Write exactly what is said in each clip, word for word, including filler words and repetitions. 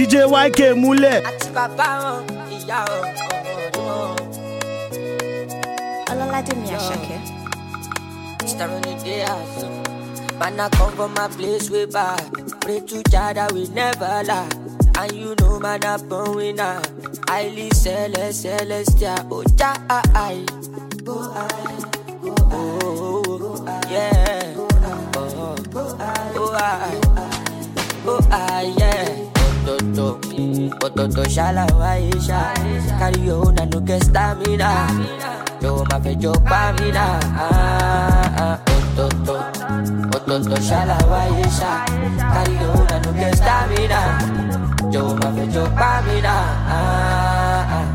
J Y K múlẹ̀. Àti bàbá wọn, ìyá wọn, ọmọ wọn. Ọlọ́ládé Àṣàkẹ́. Starting the day out. Man, I come from my place way back. Pray to Jah that we never lie. And you know, man, I born winner. Highly celest, celestial. Oh, Jah, I, I. Oh, I. Oh, oh, yeah. Oh, oh, I. Oh, I, yeah. Ototo, ototo, shala, why, sha. Carry your own and no get stamina. Yo, ma fe yo pa mina. Ah, ah, ototo, ototo, shala, why, sha. Carry your own and no get stamina. Yo, ma fe yo pa mina. Ah, ah.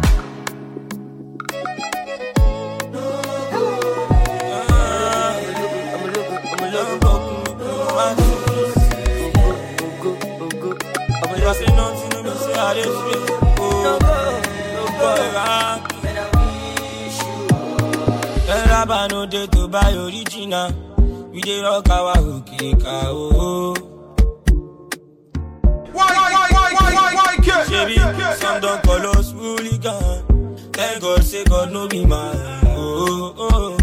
Rabba no dey to buy original. We dey rock our okay cow. Why, why, why, why, why, why, kid? Shebi, some don't call us hooligan. Thank God, say God no be man. Oh, oh,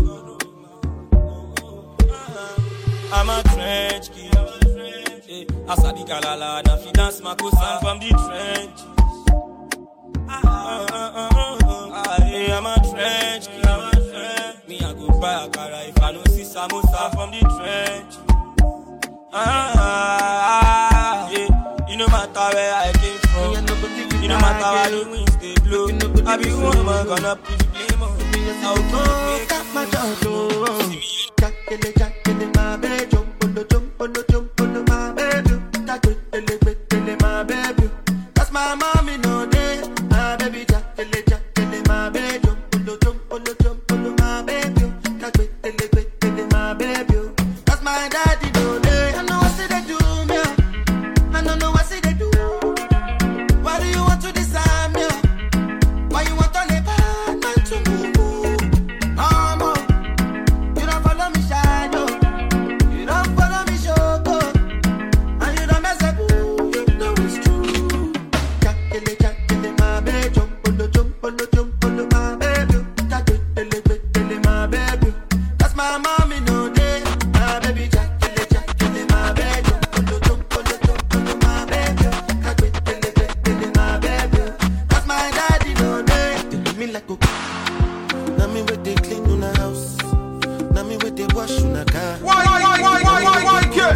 oh. I'm a trench kid. Asadi Kalala, na fi dance Makosan from the trench. Ah, ah, ah, ah, ah. I'm a trench kid. Me I go buy a car if I don't see samosa from the trench. Ah, ah, yeah. You no matter where I came from. You no matter where the winds they blow. I be woman gonna put the blame on me. I'll go make my job. Jackele, jackele, my baby, jump on the jump on the jump on the my baby. Jackele, jackele, my baby. That's my mommy no day. My baby, jackele, jackele, my baby, jump on the jump on the jump on the my baby. Jackele, jackele, my baby. That's my daddy no day. I know what say they do me. I don't know what say they do. Why do you want to disarm me? Why you want to live bad man to move? I'm on. You don't follow me shine, no. You don't follow me show, go. And you don't mess up, you know it's true. Jackele, jackele, my baby, jump on the jump on the jump on the my baby. Jackele, jackele, my baby. That's my mommy no day. My baby, jackele, jackele, my baby, jump on the jump on the jump on the my baby. Jackele, jackele, my baby. That's my daddy no day. They do me like a now me with they clean on the house. Now me with they wash on the car. Why, why, why, why, why, why, why, kid?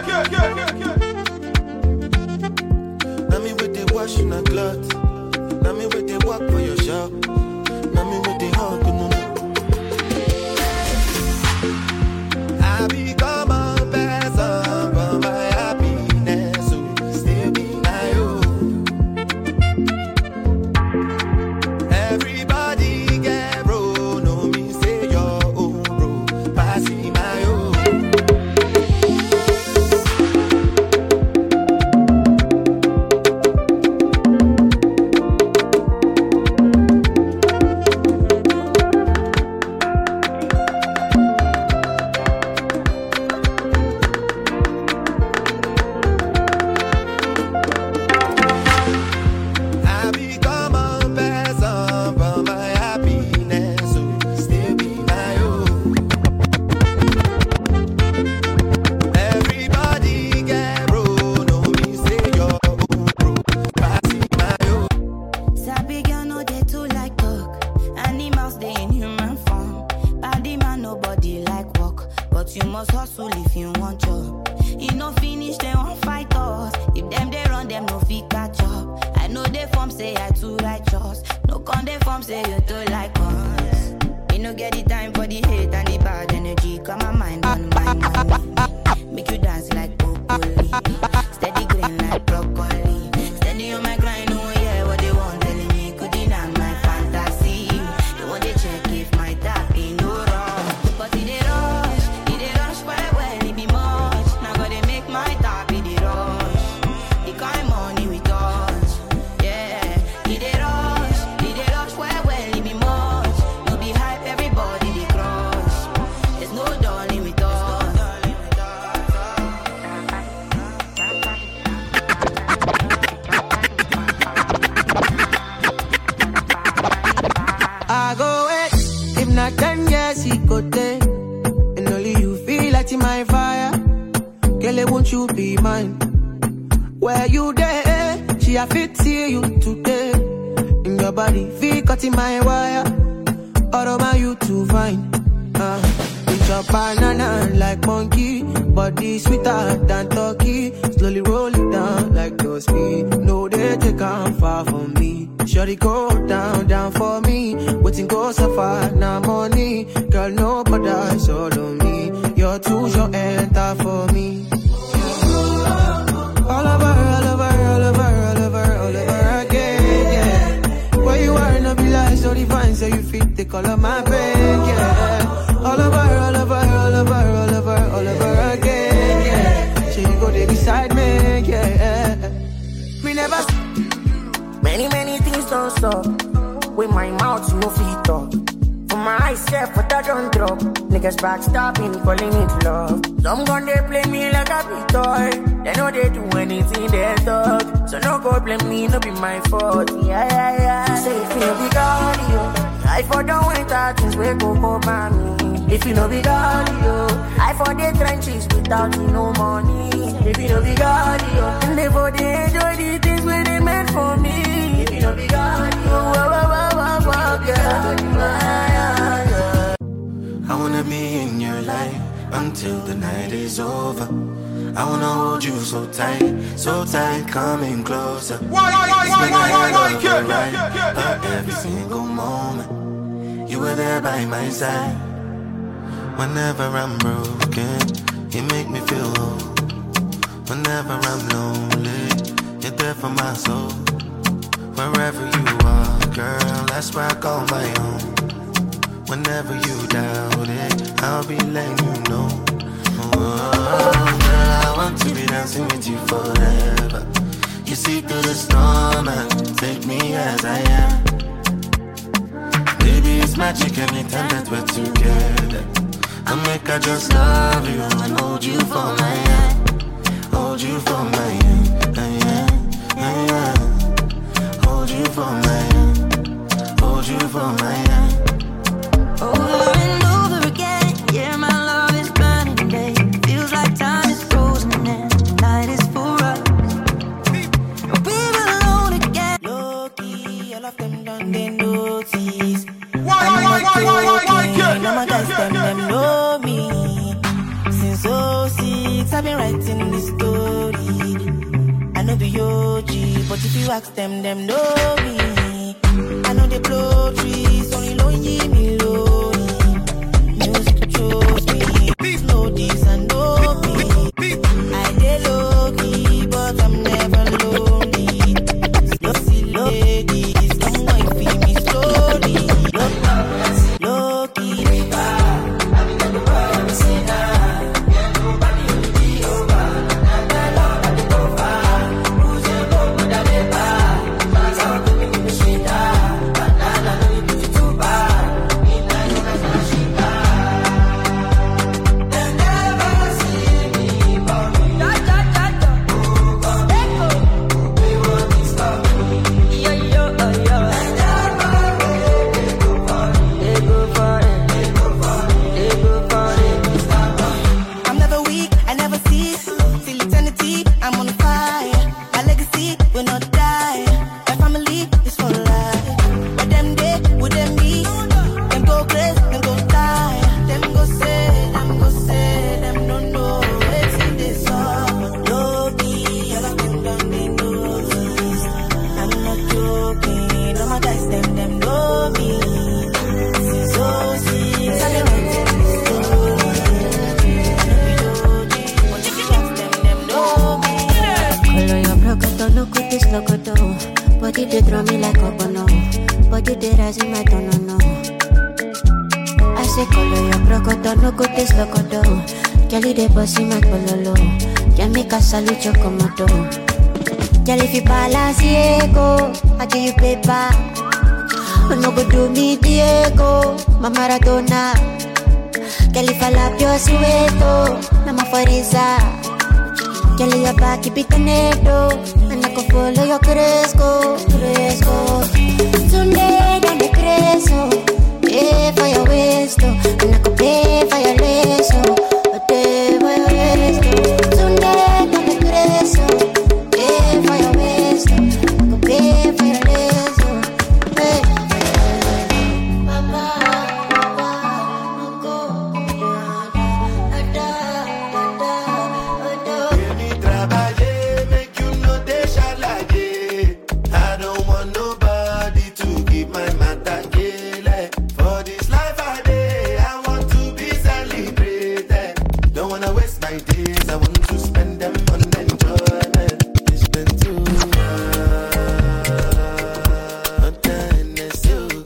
Now me with they wash on the cloth. Now me with they walk for your shop. Now me with they hug on the I become a person for my happiness. So still be my own. Everybody get bro. No me say your own bro. Passing my own. I become a person for my happiness. So still be my own. Everybody get bro. No me say your own bro. Passing my own. Sabi girl no dey too like talk. Animals dey in human form. Body man nobody like walk, but you must hustle if you want job. You no finish they won't fight us. If them they run them no fit catch up. I know they form say I too righteous. No con they form say you too like us. You no get the time for the hate and the bad energy. Come my mind on my mind. Make you dance like broccoli. Steady green like broccoli. Steady on my grind, oh yeah, what they want telling me could deny my fantasy. They want to check if my tap ain't no wrong. But it they rush, it they rush well, well, it be much. Now gotta make my tap it they rush. The kind money we touch, yeah. It they rush, it they rush well, well, it be much. No be hype, everybody they crush. a ten years he go take. And only you feel like my fire. Girl, won't you be mine? Where you there? She a fit see you today. In your body, feel cut in my wire. All over you to find. Uh, it's a banana like monkey. Body sweeter than turkey. Slowly roll it down like those speed. No, they take on far from me. Shorty go down, down for me. Waiting go so far, now money. Girl, nobody solo me. You're too short, enter for me. All over, all over, all over, all over, all over again, yeah. Where you are, no be like, so divine, so you fit the color my bed, yeah. All over, all over, all over, all over, all over again, yeah. So you go there beside me, yeah. Me never. Many, many things don't stop. With my mouth, no feet talk. For my eyes, yeah, but I don't drop. Niggas backstabbing, calling it love. Some gun they play me like a big toy. They know they do anything they talk. So no go blame me, no be my fault. Yeah, yeah, yeah. Say if you no be cardio, I for don't wait that things we go for mommy. If you no be cardio, I for the trenches without no money. If you no be cardio, and they for they enjoy the things when they meant for me. If you no be cardio, wah, wah, wah, wah, wah, girl. I wanna be in your life until the night is over. I wanna hold you so tight, so tight, coming closer. Why, why, why, why, why, why, why, why, but every single moment, you were there by my side. Whenever I'm broken, you make me feel whole. Whenever I'm lonely, you're there for my soul. Wherever you are, girl, that's where I call my own. Whenever you doubt it, I'll be letting you know. Oh, girl, I want to be dancing with you forever. You see through the storm and take me as I am. Baby, it's magic anytime that we're together. I make I just love you and hold you for my hand. Hold you for my hand, hand, hand. Hold you for my hand. Hold you for my hand. Over and over again, yeah, my love is burning today. Feels like time is frozen and the night is for us. We're alone again. Low-key, all of them done they notice. why, why, why, why, why, None of my guys, them, them know me. Since oh six, I've been writing this story. I know be O G, but if you ask them, them know me. I know they blow trees, only lonely me low. Music chose me, know this and know me. I dey low key, but I'm never lonely. Slow, see ladies, come on, feel me slowly. Low, low key, body they draw me like a bono. Body they rise in my tone, no. I say color your crocodile, no go taste locodo. Kelly they bossy my pololo. Can make a salute your comodo. Kelly if you balance Diego, I give you paper. No go do me Diego, my Maradona. Kelly fall up your sueto, na mafariza. Kelly your back keep it neto. And I can follow your cresco, cresco. Sunday, then the cresco. pay for your waist, oh. And I could pay for your lace, oh. But pay for your waist, oh. Tonight, I'm the grace, oh. Pay for your waist, oh. I could pay for your lace, oh. Pay for your waist, Papa, Papa, no go. Ada, ada, ada. You need trabaje, make you know they shall like it. I don't want nobody to give my matter kill. For this life I day, I want to be celebrated. Don't wanna waste my days, I want to spend them on enjoyment. It's been too long, not done as you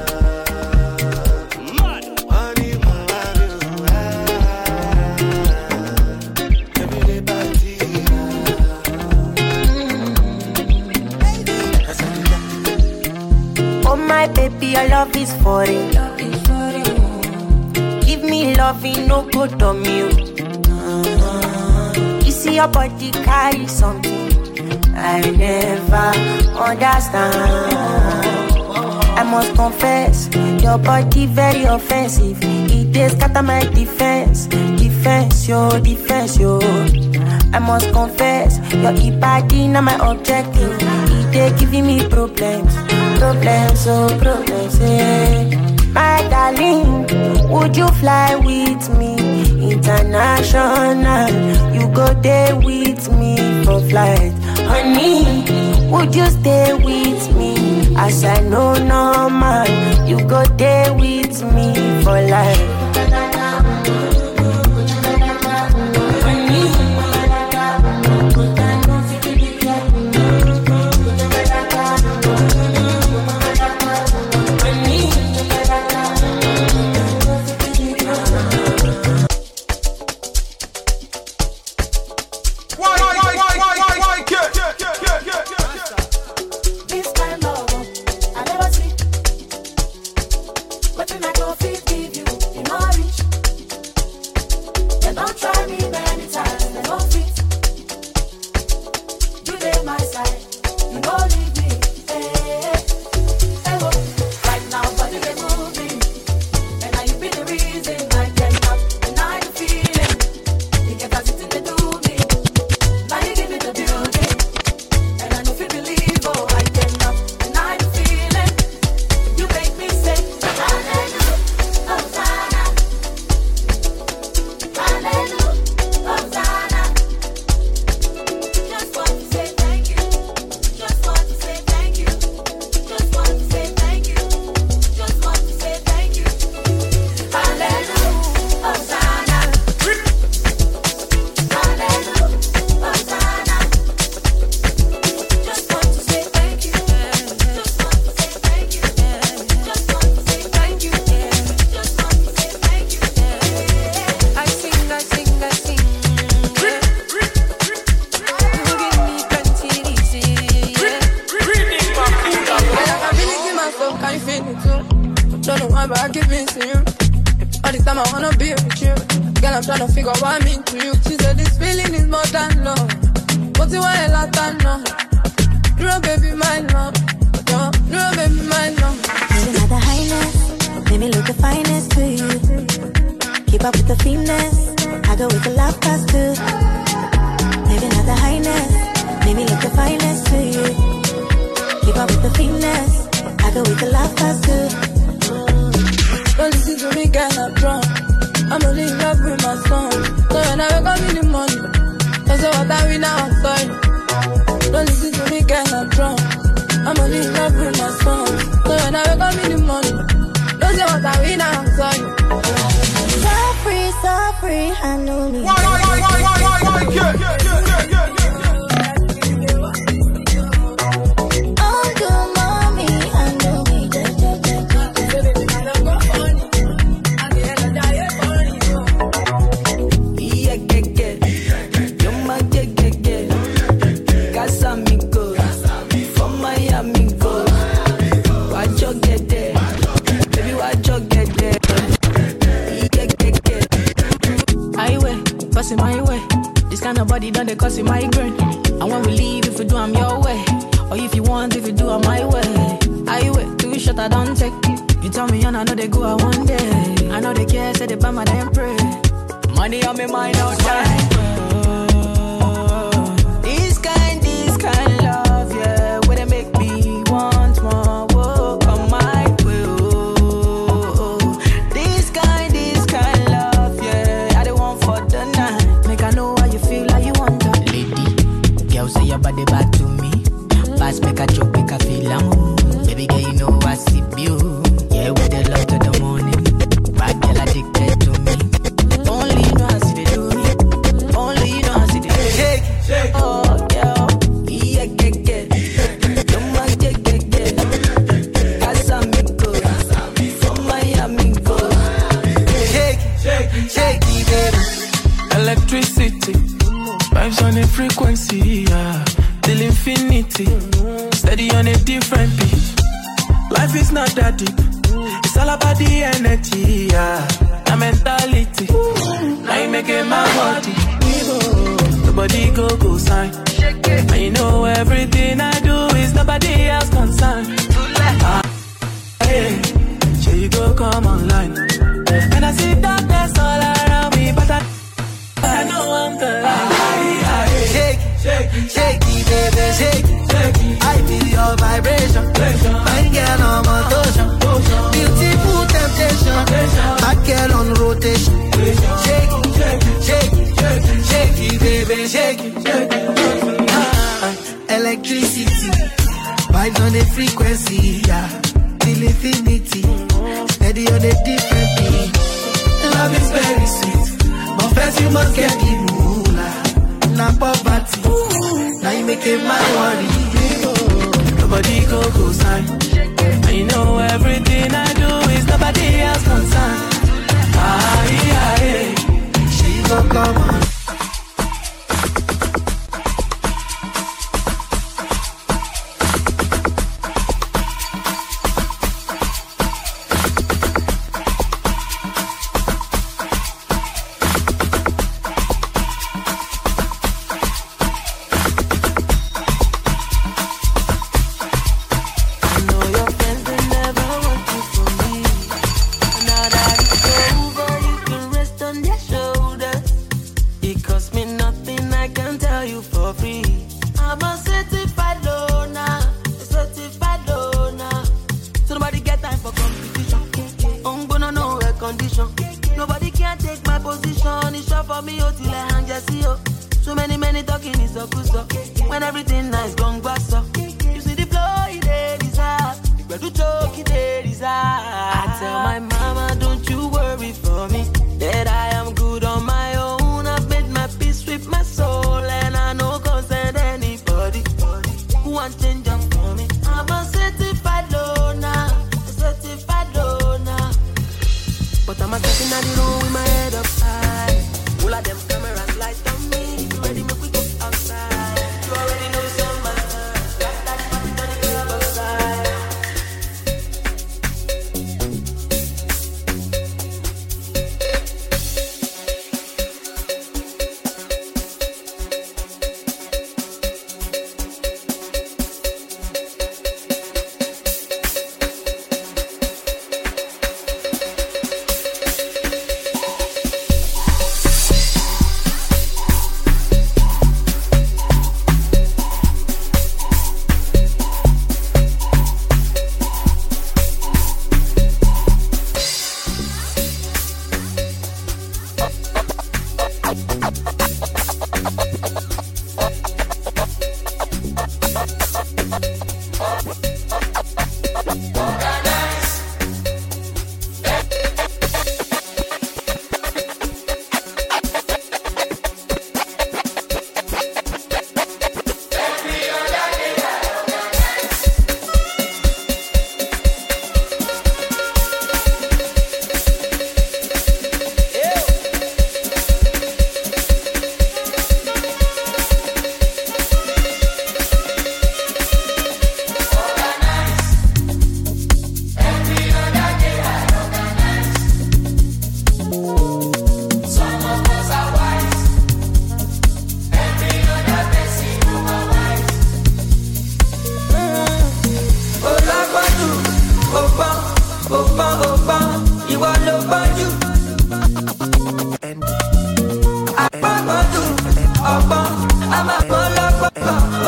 got. Money, money, every day party. Oh my baby, your love is foreign. Give me loving, no good on you. You see your body carry something I never understand. I must confess, your body very offensive. It is scatter my defense, defense, your defense, yo. I must confess, your body not my objective. It is giving me problems, problems, oh problems, yeah. My darling, would you fly with me international? You go there with me for flight, honey. Would you stay with me? As I know normal, you go there with me for life. tell me and I know they go out one day. I know they care, say they buy my damn pray. Money on me mind all time. This kind, this kind love, yeah, where they make me want more. Whoa, come my way. Oh, this kind, this kind love, yeah, I the one for the night. Make I know how you feel, how you want to. Lady, girl say your body bad to me. Pass make a choke, make a feel am. Baby girl, you know I see you. Yeah, with the love to the morning. Bad girl addicted to me. Only you know I see they do me. Only you know I see they do me. Shake, shake. Oh, girl. Yeah, get, get. Don't mind, get, get, get. Casamigos. From Miami, go. Shake, shake, shake, baby. Electricity. Vibes on a frequency, yeah. Till infinity. Steady on a different beat. Life is not that deep. It's all about the energy, yeah. The mentality. Now you make it my body. The body go go sign. And you know everything I do is nobody else concerned. Ah, hey, sure you go come online. And I see darkness all around me, but I, I know I'm the light. Shake, shake, shake, baby, shake. I feel your vibration. My girl on motion. Beautiful temptation. My girl on rotation. Shake, shake, shake, shake, baby, shake. Electricity. Vibes on the frequency, yeah. Till infinity. Steady on a different beat. Love is very sweet, but first you must get the moolah. Not poverty. Now you make it my worry. Nobody go go sign. And you know everything I do is nobody else concerned. Ah, yeah, yeah. She go come on.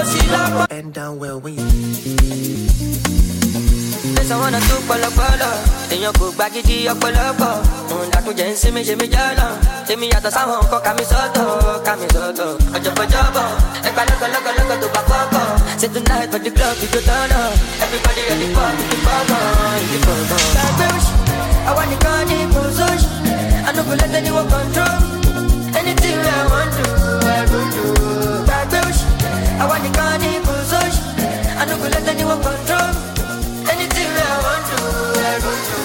And down well when you. There's a one or two polo polo. Then you go back it up polo polo. That to Jensi me Jimmy Jala. Tell me at the sound of Camisoto, Camisoto. A job a job. A colour colour colour to Bacoco. Say tonight for the club you go turn up. Everybody at the party, the papa, the papa. I want the cardi position. I don't go let anyone control. Anything I want to, I will do. I want the cardi position. I don't go let anyone control. Anything I want to, I will do.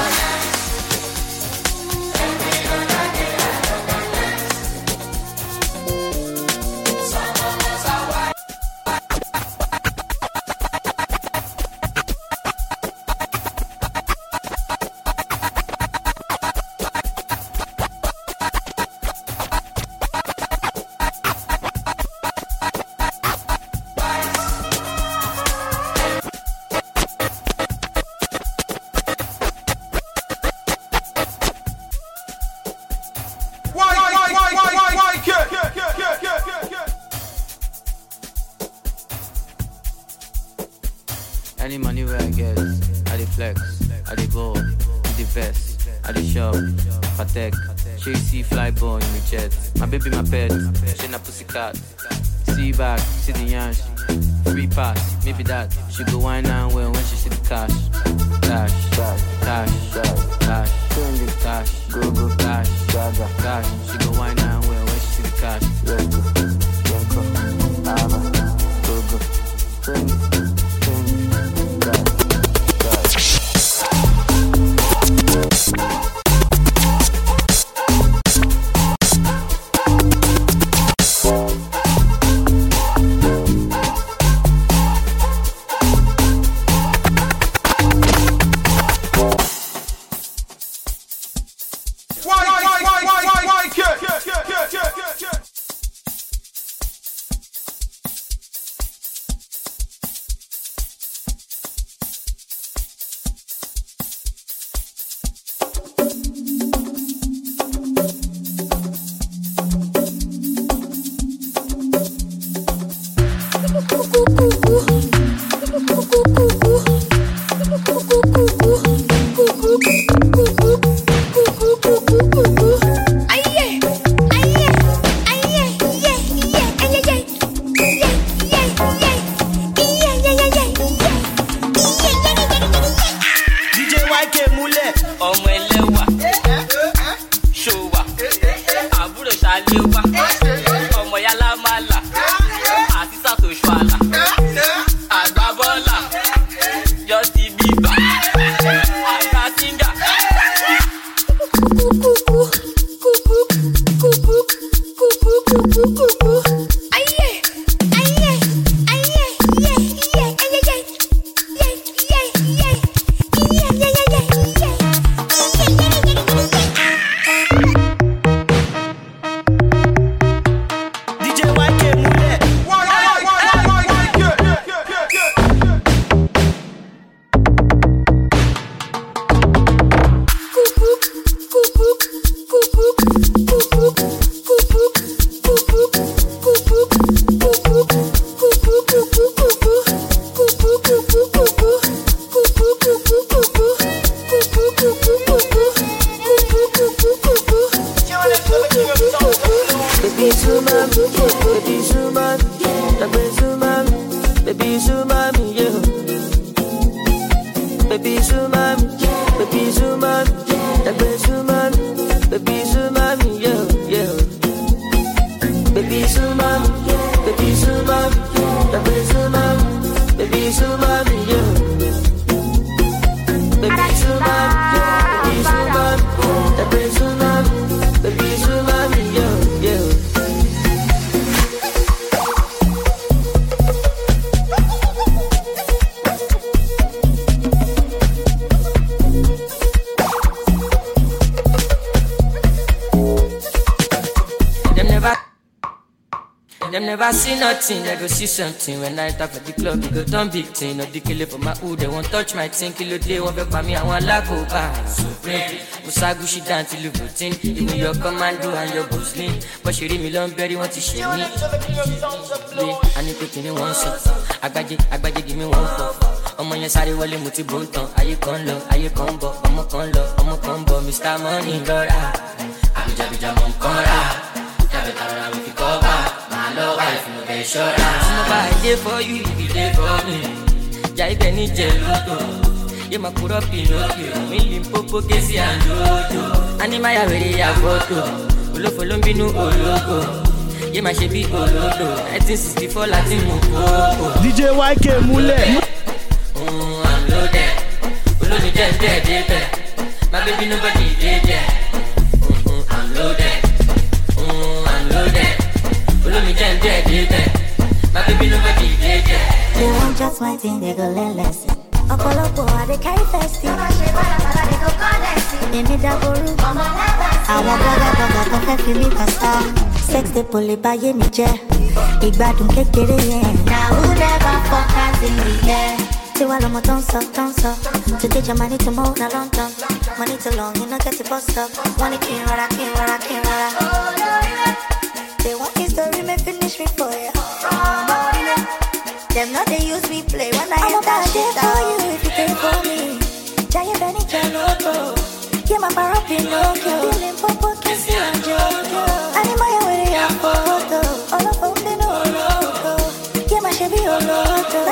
Any money where I get, I dey flex, I dey ball, I dey vest, I dey shop, Patek, she see fly ball in the jet. My baby, my pet, she na pussycat. See back, see the yansh, free pass, maybe that. She go wine and well when she see the cash. Cash, cash, cash, cash, cash, go go, cash, cash. She go wine and well when she see the cash. Let's go, Yanko, Ava, go go, trendy. Baby, so mommy, yeah. never see nothing, I go see something. When I enter for the club, you go done big thing. No dickle for my hood, they won't touch my thing. Kilo day, one back by me, I want lack of bar. Supreme, Musagushi down till you routine. Even your commando and your boosling. But she read me long, very want to share me. I need to give me one shot. I got it, I got it, give me one cup. Ọmọ yẹn sáré wọlé mo ti bó ń tán. Ayé kan lọ, ayé kan bọ̀. Ọmọ kan lọ, ọmọ kan bọ̀. Mister Money lọ́ra. Àbíjàbíjà mọ̀ ń kán ra. Jábẹ̀ tààrà mi fi kọ́ bá. Màá lọ wá ìfúnnu bẹ̀ ṣọ́ra. Mo bá dé for you, if you dey for me. Jà ibẹ̀ ní jẹ̀ lódò. Yé máa kúrọ́ Pinocchio. Mi Limpopo Késì àjòjò. Ánímáyà wèrè yà fọ́tò. Olófo ló ń bínú ológo. Yé máa ṣe bí olódò. nineteen sixty-four láti mú kókó. D J Y K múlẹ̀. I'm loaded. Olómi jẹ́ ń bẹ́ẹ̀ débẹ̀. My baby nobody dey there. I'm loaded. I'm loaded. Olómi jẹ́ ń bẹ́ẹ̀ débẹ̀. My baby nobody dey there. They want just my thing, they go learn lesson. Ọ̀pọ̀lọpọ̀ àdé carry festive. Ọmọ ṣe bàlàbàlà they go connect. Èmi dàgbòrú. Ọmọ lágbà. Àwọn bọ́gàbọ́gà tó fẹ́ fi mí kàṣá. Sex dey poli báyé mi jẹ́. Ìgbádùn kékeré yẹn. Na who never fuck as in the air. Tiwa lomo don't stop, don't stop. To teach your money to move na London. Money too long, you know get to bust up. Money can't rara, can't rara, can't rara. They want history, may finish me for ya. Them not they use me play when I am that shit for you if you pay for me. Giant Benny Jaloto. Yeah, my bar up in Pinocchio. Limpopo Késì àjòjò. Ánímáyà wèrè yà fọ́tò. Olófo ń bínú ológo. Yeah, my Chevy ológo.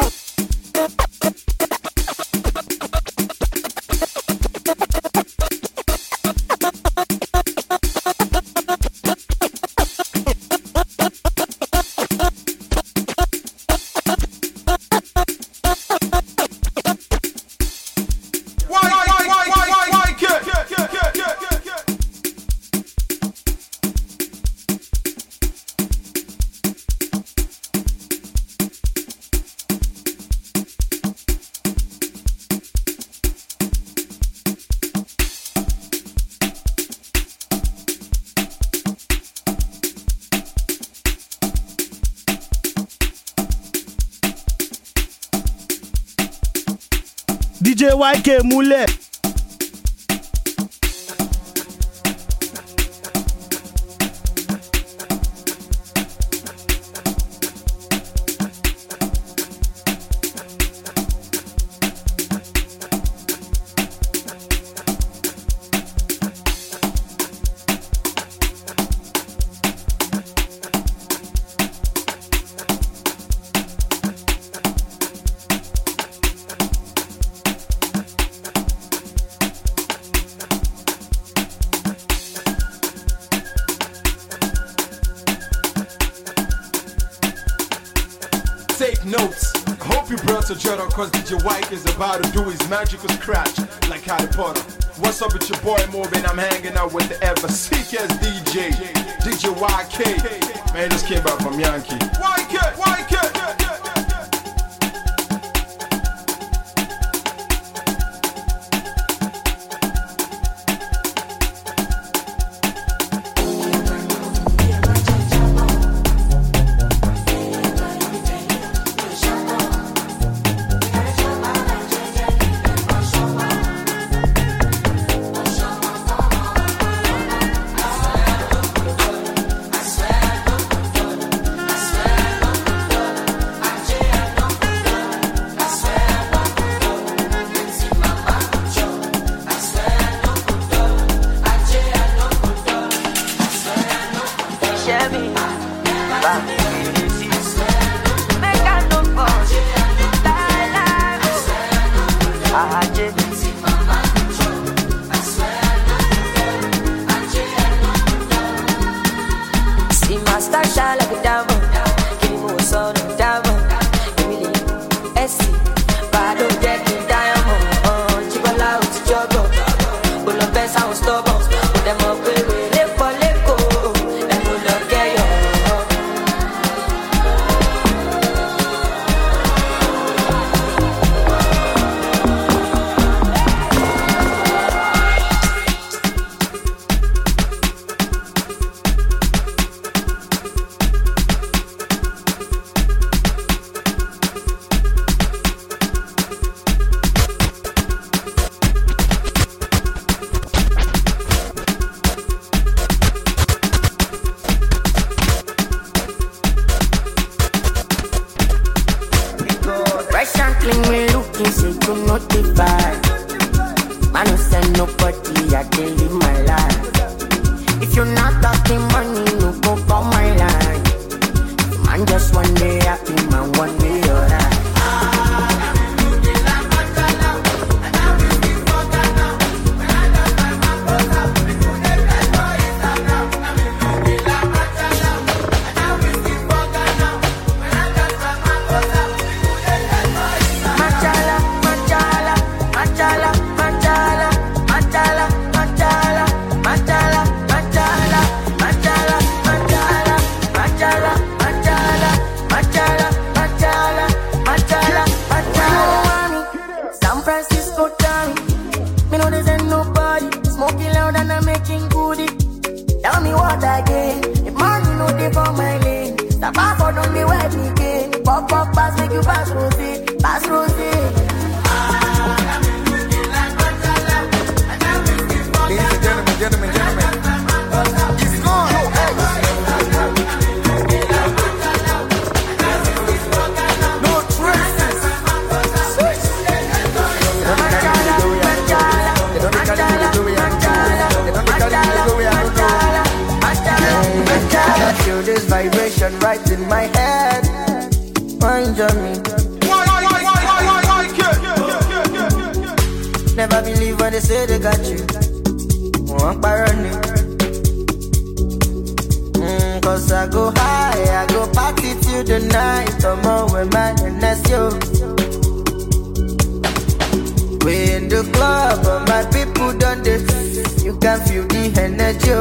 D J Y K múlẹ̀. Take notes. I hope you brought a jotter cause D J Wyke is about to do his magical scratch like Harry Potter. What's up with your boy Morbin? I'm hanging out with the ever sick as D J, D J Y K. Man, just came back from Yankee. Y K, Y K. waiting, say to notify. Man, no send nobody, I can live my life. If you're not talking money, no go for my life. Man, just one day happy, man, one day alright. Pass Rosie, pass Rosie. Ladies and gentlemen, gentlemen, gentlemen, it's gone. No traces. I feel this vibration right in my head. Mind me. Never believe when they say they got you. One paranoid. Mm, Cause I go high, I go party till the night. Come on with my N S yo. We in the club, but my people done this. You can feel the energy.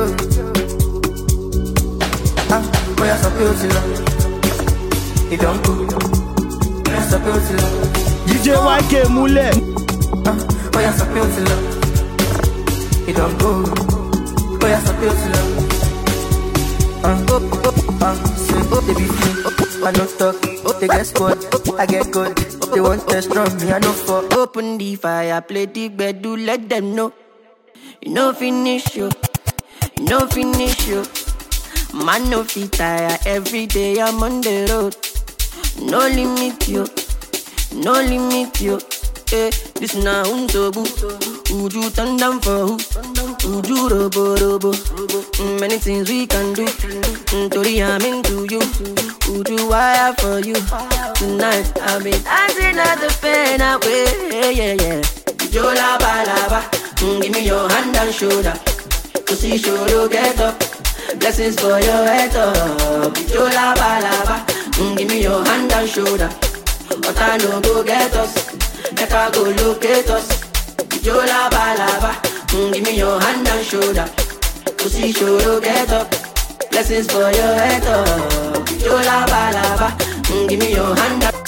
Ah, boy, I'm so beautiful. It don't go. I'm so beautiful. D J Y K Mule. Oh, you're so beautiful. It don't go. Oh, you're so beautiful. Uh, oh, oh, uh, say, oh, they be free. Oh, I don't talk. Oh, they get squad. I get good. They want test from me. I know for. Open the fire, play the bed, do let them know. You know finish you. You know finish you. Man, no fit tire. Every day I'm on the road. No limit you. No limit you. Eh, this na untobu. Uju turn down for who? Uju robo robo. Mm, many things we can do. Mm, Tori, I'm into you. Uju wire for you. Tonight I'll be dancing at the pen away. Yeah, yeah, yeah. Uju laba laba. Mm, give me your hand and shoulder. Pussy shoulder get up. Blessings for your head up. Uju laba laba. Mm, give me your hand and shoulder. But I know go get us. Let her go locate us. Yo lava lava. Mm, give me your hand and shoulder. Pussy shoulder get up. Blessings for your head up. Yo lava lava. Mm, give me your hand and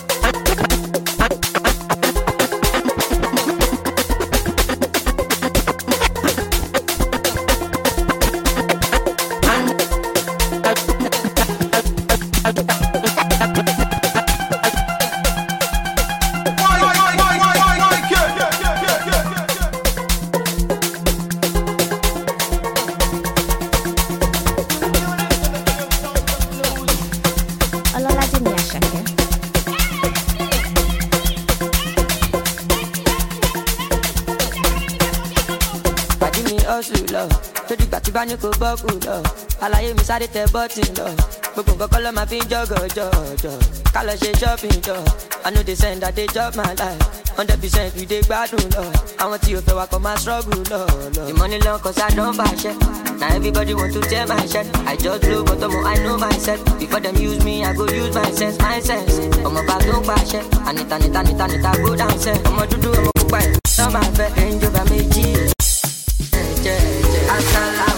ní kò bọ́kù lọ àlàyé mi sáré tẹ bọ́tì lọ gbogbo nǹkan kọ́ ló máa fi ń jọ́gọ̀ jọ̀jọ̀ ká lọ ṣe shopping jọ I know they send that they chop my life hundred percent we dey gbádùn lọ àwọn tí o fẹ́ wa kọ́ máa struggle lọ lọ. The money long cause I don fashion na everybody want to tear my shirt I just blow but omo I know myself before them use me I go use my sense my sense ọmọ bá tó ń pàṣẹ anita nita nita nita go down sẹ ọmọ dúdú ọmọ pupa ẹ̀ náà máa fẹ́ ẹ̀ńjọ́ bá méjì ẹ̀jẹ̀ ẹ̀jẹ̀ asálàmù.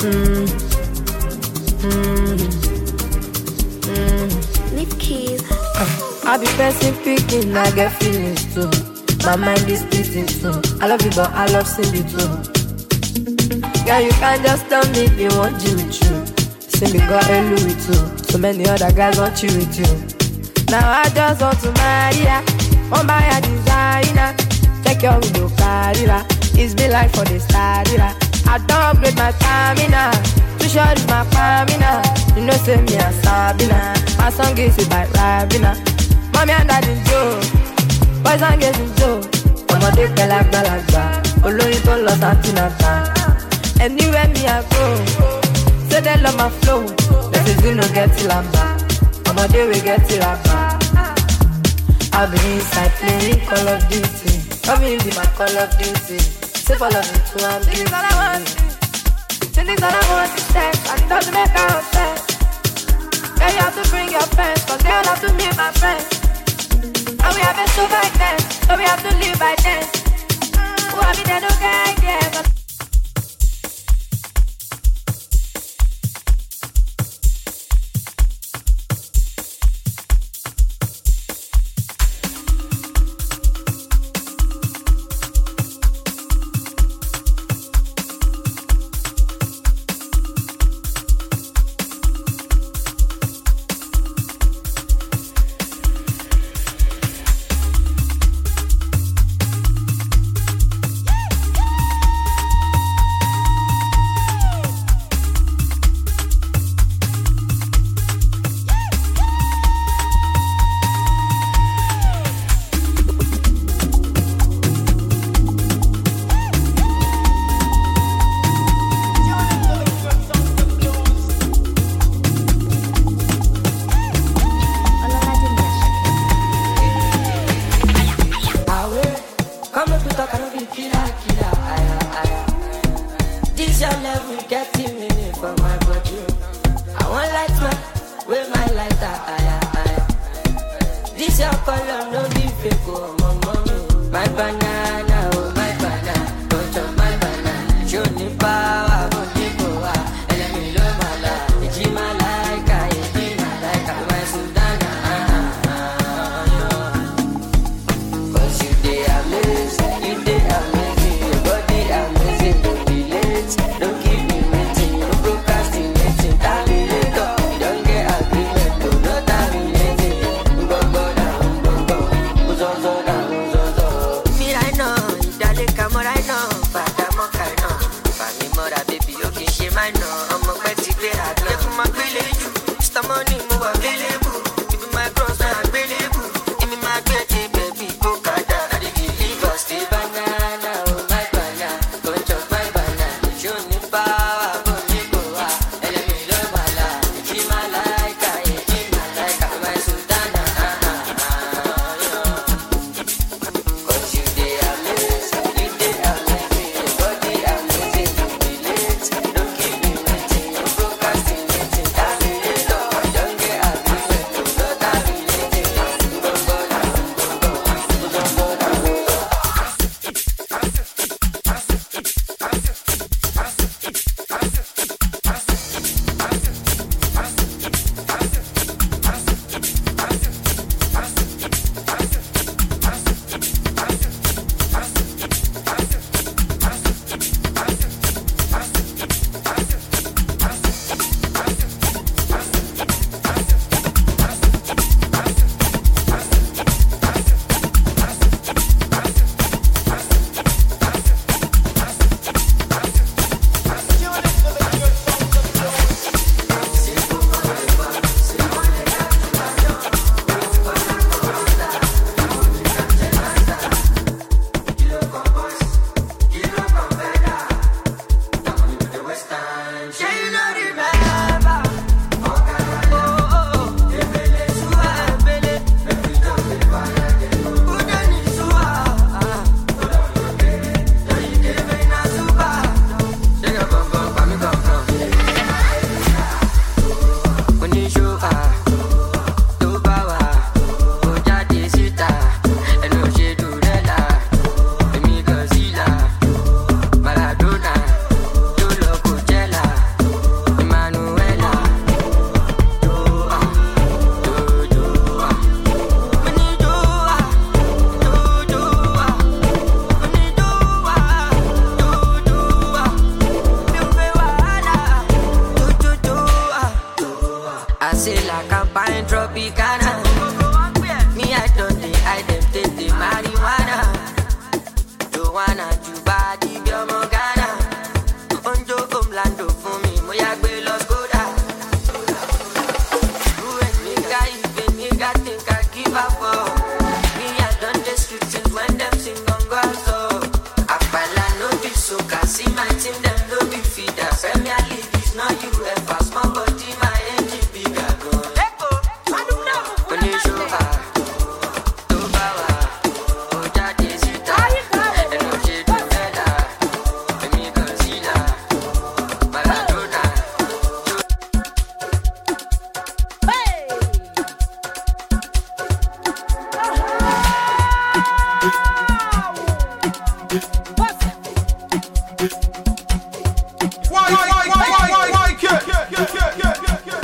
Mm. Mm. Mm. Leave keys. I be person picking, I get feelings too. My mind is splitting too. I love you, but I love Cindy too. Girl, you can't just tell me if you want Jimmy Choo. Cindy got a Louis too. So many other guys want you with you. Now I just want to marry ya. Want buy a designer. Check your window, carriera. It's been like for the starter. I don't upgrade my stamina. Too short is my stamina. You know, say me a Sabina. My song is it by Rabina. Mommy and daddy Joe. Boys and girls in Joe. Ọmọdé pẹ̀lú àgbàlagbà. Olórin tó lọ Santinata. Anywhere me I go. Say they love my flow. This is you no get till I'm back. Ọmọdé we get till I'm back. I've been inside playing Call of Duty. Coming with my Call of Duty. Say follow me to I'm This is all I want. This is all I want is sex. And it doesn't make our sense. Girl, you have to bring your friends. Cause they all have to meet my friends. And we have a show by then. So we have to live by then. Who have been there no guy there. But I know wanna do body, be a Morgana. Onjo Omlando for me, Moya Gbe Los Goda. Who and nigga, even nigga think I give up for. Me, I done the street things when them sing on God, so. Apala no be so, can see my team, them no be feeder. Premier League is not U F A, small body, my engine bigger gun. Echo, I don't know. When you show her, to Bawa, Oja Desita, and Oje Duvela, and me Godzilla, Maradona. Why, why, why, why, why, why, why, kid? Yeah, yeah, yeah, yeah, yeah.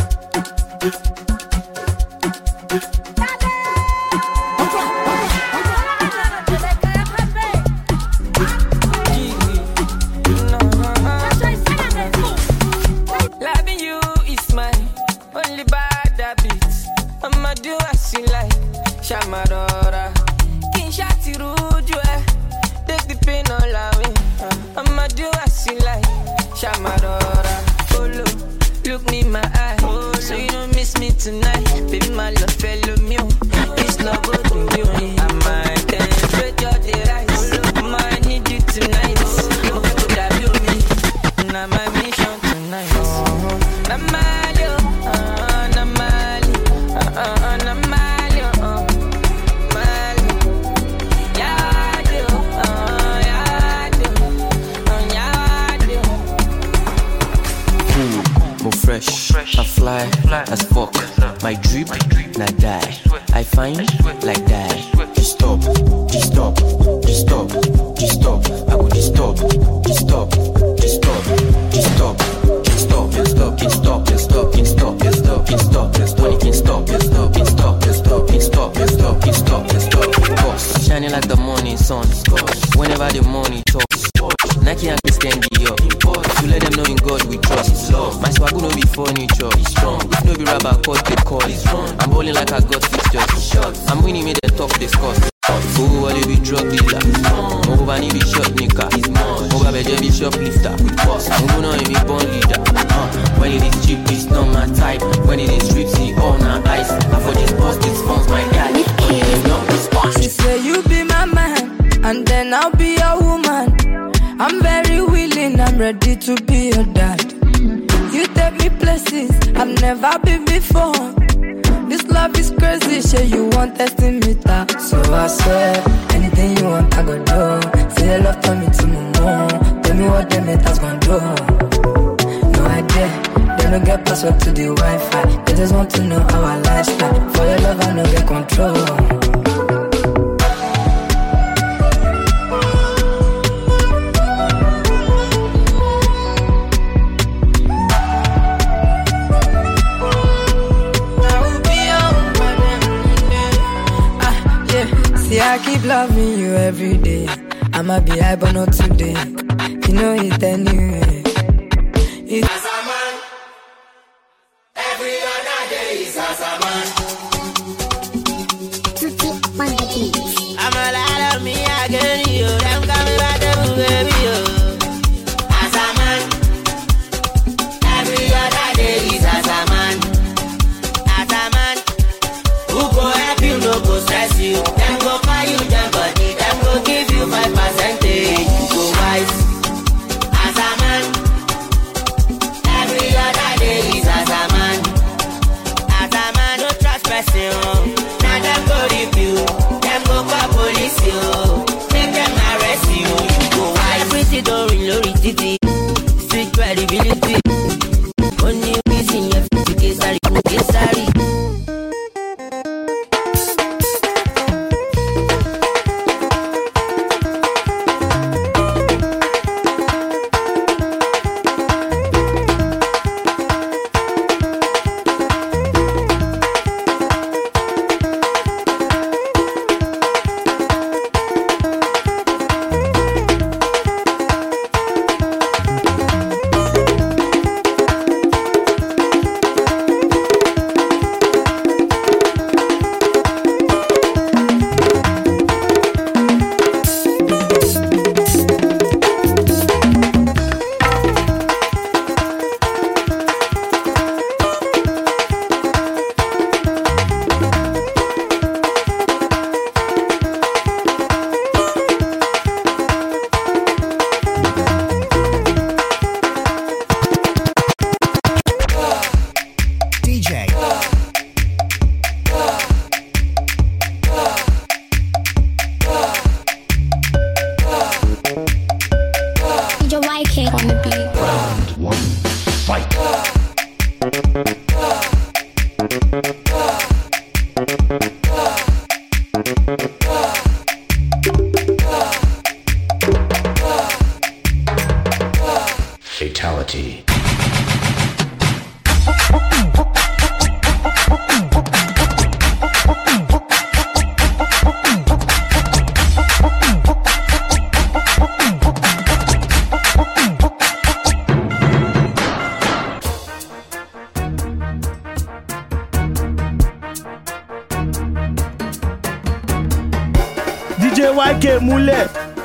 Loving you is my only bad habit. I'ma do as you like, Shamadora. King Shati Rujue, take the pain all away. I'ma do as you like, Shamadora. Follow, look me in my eye, so you don't miss me tonight. Baby, my love fellow me. This love will do you. I might temperature the rise. I might need you tonight. Look at that beauty. Now my mission tonight. Namali, uh, Namali, uh, uh, Namali, uh, Mali. Yadu, uh, Yadu, uh, Yadu. More fresh, I fly, as fuck. My drip, not die. I find like that. Just stop, just stop, just stop, just stop. I will just stop, just stop, just stop, just stop, just stop, just stop, just stop, just stop, just stop, just stop, just stop, just stop, just stop, just stop, just stop, just stop, just stop, just stop, just stop, just stop. Shining like the morning sun. Whenever the morning talks, Nike and Chris can be up. To let them know in God we trust. My swag no be furniture. If no be rubber, cause they call it. I'm bowling like I got fixtures. I'm winning, made them talk discuss. Who will be drug dealer? Who will be shot nigga? Who will be shoplifter? Who know him be born leader? When it is cheap, it's not my type. When it is stripsy, all not ice. I for this boss, this phone's my guy. When it is not response. She say you be my man, and then I'll be your woman. I'm very willing, I'm ready to be your dad. You take me places I've never been before. This love is crazy, shit, you want testing me that. So I swear, anything you want, I go do. Say your love, tell me to me more. Tell me what them haters gon' do. No idea, they don't get password to the Wi-Fi. They just want to know our lifestyle. For your love, I no get control. See, I keep loving you every day. I'ma be high, but not today. You know it anyway. It's as a man. Every other day is as a man. I'm a lot of me, I get you. Them coming back to baby, yo. As a man. Every other day is as a man. As a man. Who go help you, no go stress you. Them go buy you them body. Them go give you five percentage. You go wise. As a man. Every other day is as a man. As a man, no trust person. Now them go review. Them go call police you. Make them arrest you. You go wise. Everything don't reload it. Street credibility. Only reason you have to get sorry. Get sorry. Fatality. D J Y K múlẹ̀.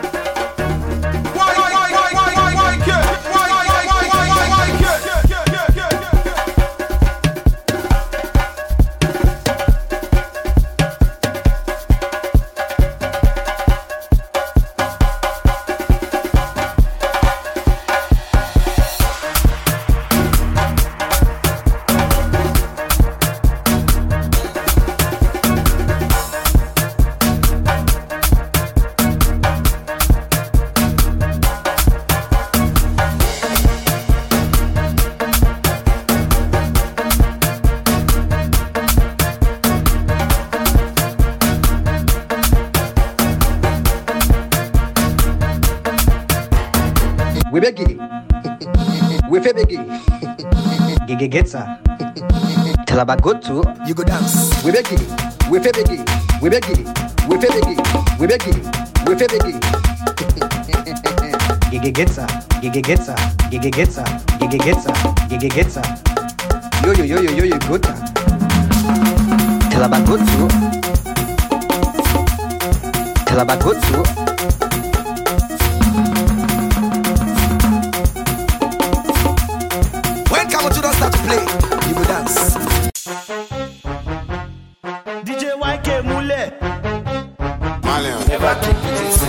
We begi, we fe begi, gege getsa. Talabagotu, you go dance. We begi, we fe begi, we begi, we fe begi, we begi, we fe begi. Gege getsa, gege getsa, gege getsa, gege getsa, gege getsa. Yo yo yo yo yo yo gota. Talabagotu, talabagotu. To don't start to play, you go dance. D J Y K múlẹ̀. Malian, never keep it easy.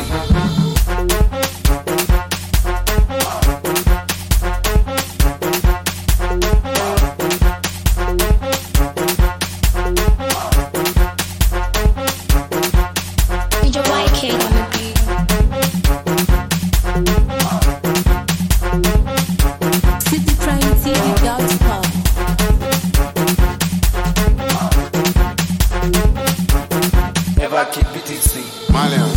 D J Y K on the beat. City Prime T V dot com. Never keep it easy. Malian.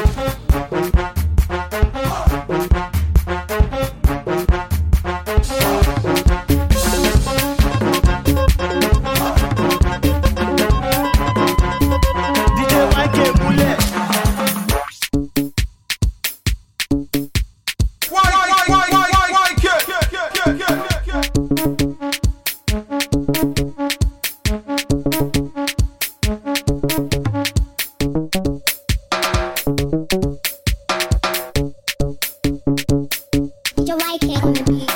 D J Y K múlẹ̀. D J Y K on the beat.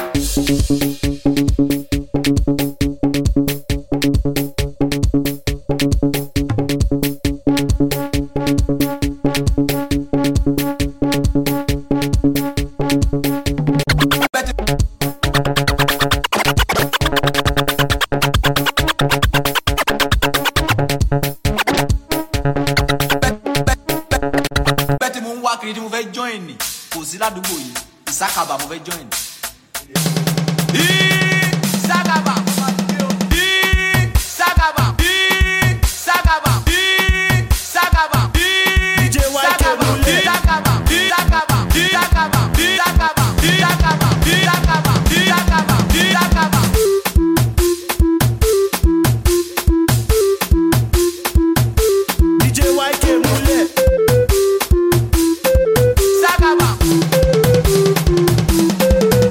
Bẹ́ẹ̀ni mo ń wá kiri tí mo fẹ́ join ni kò sí ládùúgbò yìí ìsákàbà mo fẹ́ join. Ìsákàbà ìsákàbà ìsákàbà ìsákàbà D J Y K múlẹ̀. ìsákàbà ìsákàbà ìsákàbà ìsákàbà ìsákàbà ìsákàbà ìsákàbà ìsákàbà. D J Y K múlẹ̀. Sagaba.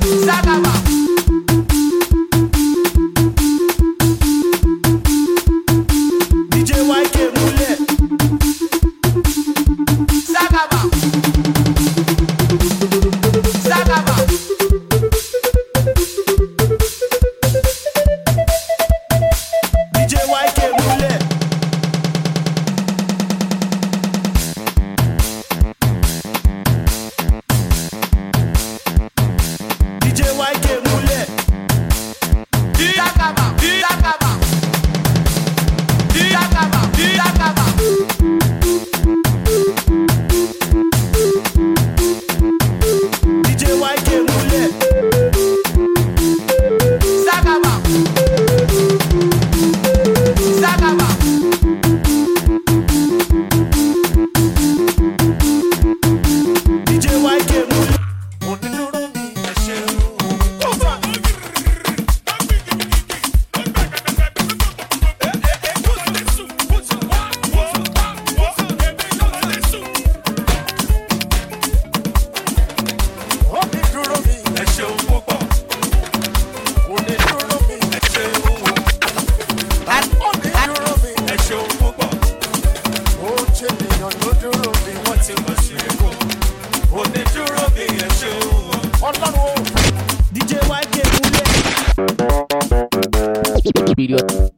Period.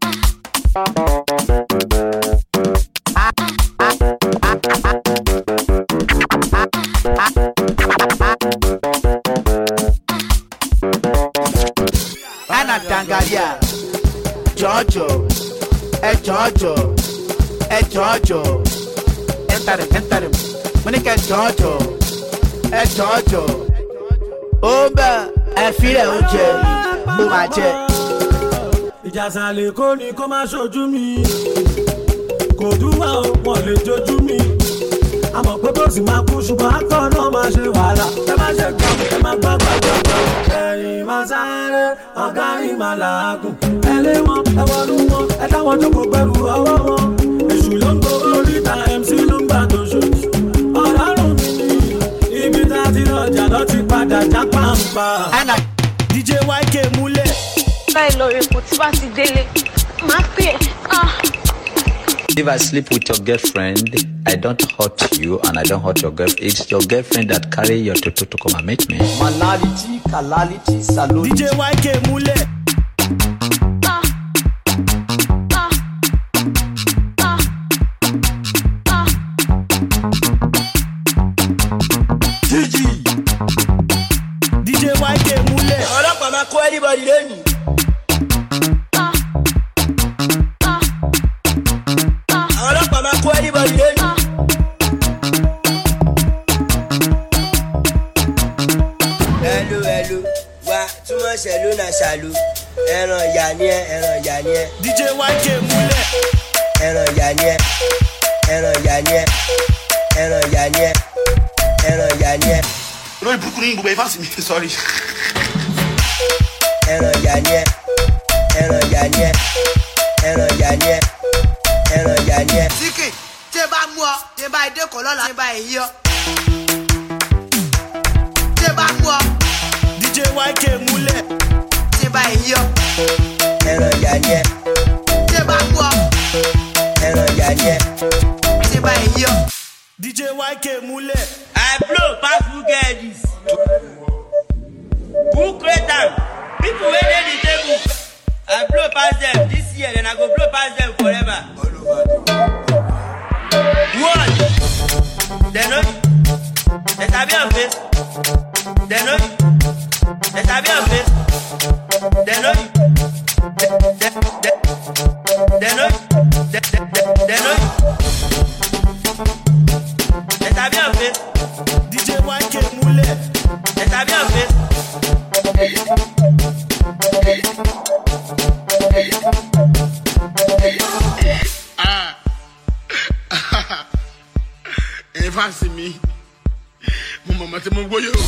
Anna Tangaria, Jojo, eh Jojo, eh Jojo, enter him, enter him. Monica Jojo, eh Jojo, Oba, eh file oje, Bumaje. Ìjàsàlẹ̀ kò ní kó má ṣojú mi, kò dúwà wọn lè jojú mi. Àmọ̀ pé bó sì máa kú ṣùgbọ́n akọ́ náà máa ṣe wàhálà. Ẹ má ṣe gbọ́, ẹ má gbọ́ gbọ́ gbọ́. Ẹ̀yìn máa sáré, ọ̀gá yìí máa làágùn. Ẹ lé wọn, ẹ wọnú wọn, ẹ táwọn jókòó pẹ̀lú ọwọ́ wọn. Èṣù ló ń gbowó oríta, M C ló ń gbà tó ṣòkì. Ọlọ́run mi ní ibi tá a ti lọ́jà lọ́ ti padà já pàǹpà. Anna D J Y K múlẹ̀. Báyìí lọ rèpò tí wàá ti délé, máa pè é. If I sleep with your girlfriend, I don't hurt you and I don't hurt your girlfriend. It's your girlfriend that carry your toto to come and meet me. Manality, calality, salute. D J Y K Mule. G G. D J Y K Mule. Ọlọ́pàá máa kó anybody lẹ́nu. Hello, hello, wa túmọ̀ ṣẹ̀lú náà ṣàlù. Ẹran ìyá ni ẹ, ẹran ìyá ni ẹ. D J Y K múlẹ̀. Ẹran ìyá ni ẹ, ẹran ìyá ni ẹ, ẹran ìyá ni ẹ, ẹran ìyá ni ẹ. Olórí burúkú ní gbogbo ìfásí mi, sorry. Ẹran ìyá ni ẹ, ẹran ìyá ni ẹ, ẹran ìyá ni ẹ, ẹran ìyá ni ẹ. Síkì, tí ẹ bá mú ọ, tí ẹ bá ẹ dẹ́kọ̀ lọ́la, tí ẹ bá ẹ yí ọ. Tí ẹ bá mú ọ. D J Y K múlẹ̀. Tí ẹ bá ẹ yí ọ. Ẹran ìyá ni ẹ. Tí ẹ bá mú ọ. Ẹran ìyá ni ẹ. Tí ẹ bá ẹ yí ọ. D J Y K múlẹ̀. I blow pass who get this. Who create am? People wey dey the table. I blow pass them this year, then I go blow pass them forever. One, they know you. They sabi your face. They know you. They sabi your face. They know you. They, they, they, they know you. They, they, they, they know you. They sabi your face. D J Y K múlẹ̀. They sabi your face. Ah. If I see me, Mama, They know you.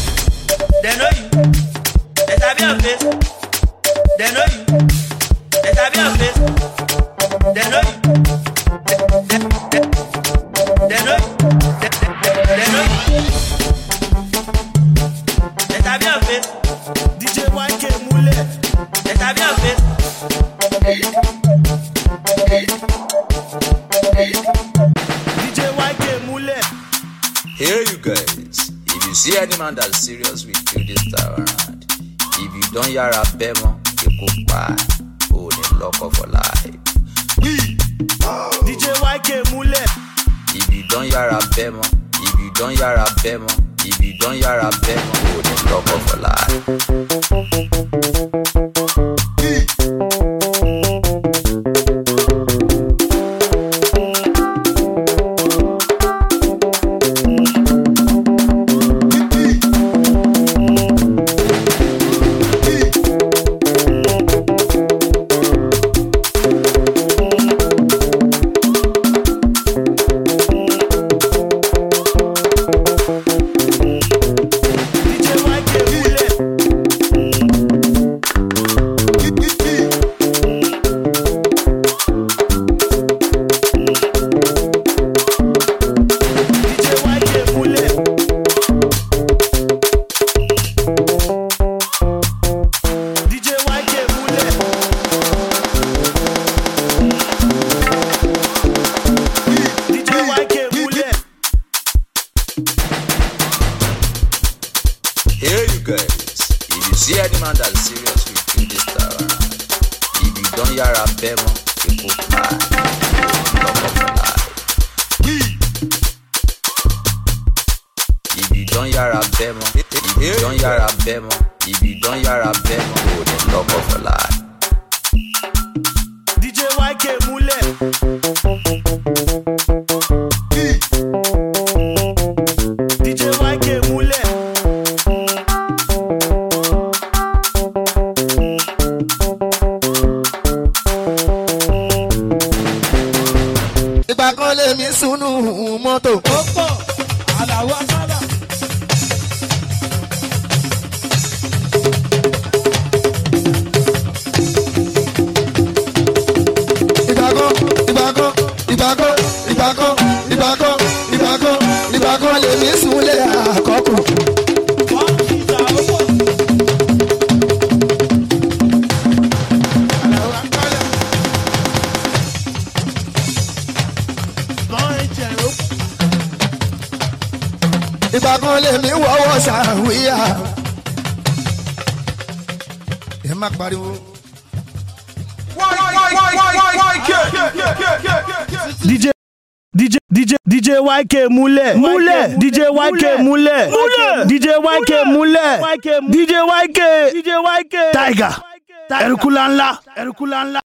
They sabi your face. They know you. They sabi your face. They know you. They, they, they, they know you. They, they, they know you. They sabi your face. D J Y K múlẹ̀. They sabi your face. D J Y K múlẹ̀. Here you guys, if you see any man that's serious with you this time around, if you don't hear a bemo, you go buy, oh, the lock up for life. D J Y K múlẹ̀. If you don't hear a bemo, if you don't hear a bemo, if you don't hear a bemo, oh, the lock up for life. you don't hear a bemo, you go fly. Love of your life. If you don't hear a bemo, if you don't hear a bemo, if you don't hear a bemo, oh, the love of your life. D J Y K Mule. D J Y K Mule. Ìgbà kan lèmi sùnú mọ́tò. Ó pọ̀ àlàó àkàlà. Ìgbàkan, ìgbàkan, ìgbàkan, ìgbàkan, ìgbàkan, ìgbàkan lèmi súnlé àkọ́kù. Ìgbàkan lèmi wọ́wọ́ ṣàwíyà. Ẹ má pariwo. DJ DJ DJ DJ Y K Mule Mule DJ Y K Mule DJ Y K Mule DJ Y K DJ Y K Tiger Erkulanla Erkulanla